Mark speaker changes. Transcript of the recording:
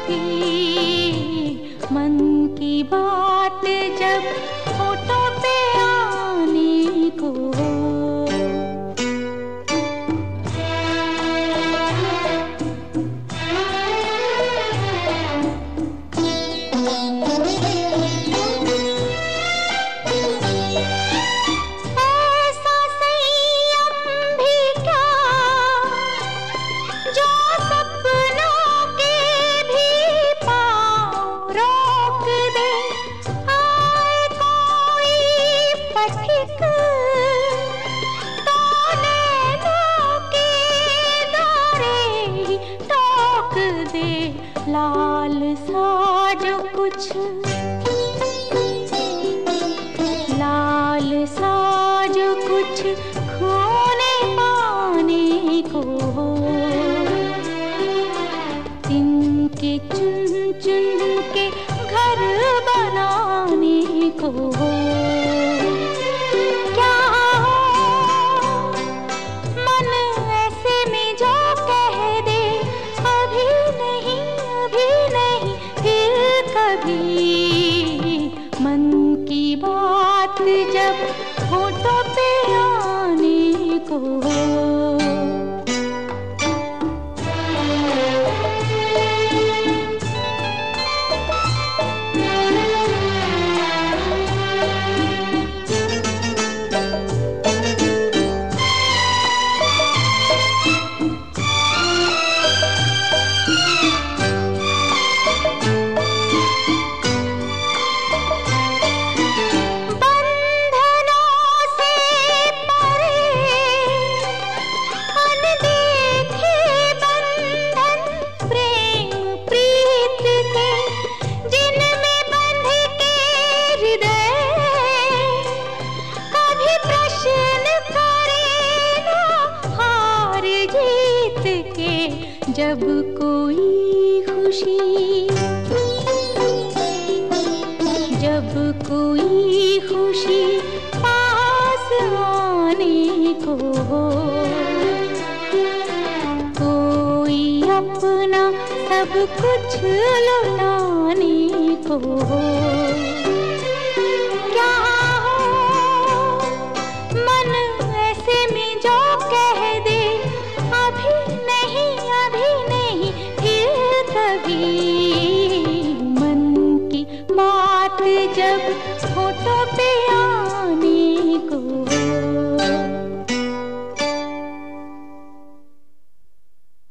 Speaker 1: थी। मन की बात जब होठों पे आने को लाल सा जो कुछ, लाल सा जो कुछ खोने पाने को, तिनके चुन चुन के घर बनाने को। क्या मन ऐसे में जो कह दे अभी नहीं, अभी नहीं, फिर कभी। मन की बात जब होठों पे आने को जब कोई खुशी, जब कोई खुशी पास आने को हो, कोई अपना सब कुछ लुटाने को हो। क्या हो मन ऐसे में जो कह दे अभी नहीं, अभी नहीं, फिर कभी।